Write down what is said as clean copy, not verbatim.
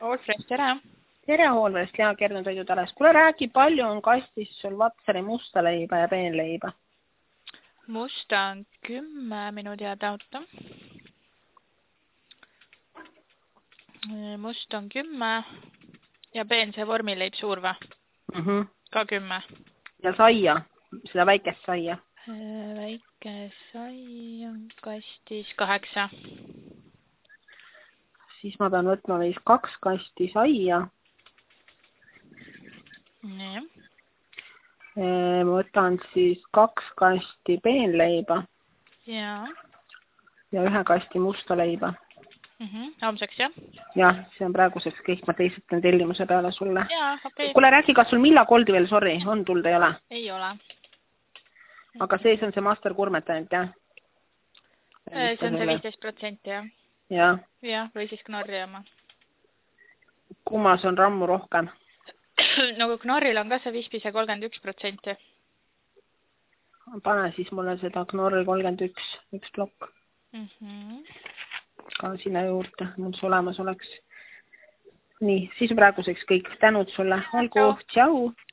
Allfresh, tere! Tere Allfresh, Lea Kernu-Toidu Tales. Kuule, räägi, palju on kastis sul Vatsari musta leiba ja peenleiba? Musta on 10 minu teada auto. Must on 10 ja peen see vormileib suur va? Ka 10. Ja saia, seda väikest saia? Väike sai on kastis 8. Siis ma pean võtma vist 2 kasti saia. Nii. Ma võtan siis 2 kasti peenleiba. Ja 1 kasti musta leiba. Homseks, jah? Jah, see on praeguseks kõik, ma teisitan tellimuse peale sulle. Jaa, okei. Kuule, räägi, kas sul Millakoldi veel, sorry, on tulda ei ole? Ei ole. Aga sees on see master kurmet ainult, jah? See on see 15%, jah? Jah. Jah, või siis Knorri oma. Kummas on rammu rohkem? No kui Knorril on ka see vispise 31%. Pane siis mulle seda Knorri 31, üks plokk. Ka sinna juurde, mul see olemas oleks. Nii, siis praeguseks kõik. Tänud sulle. Olgu, tšau!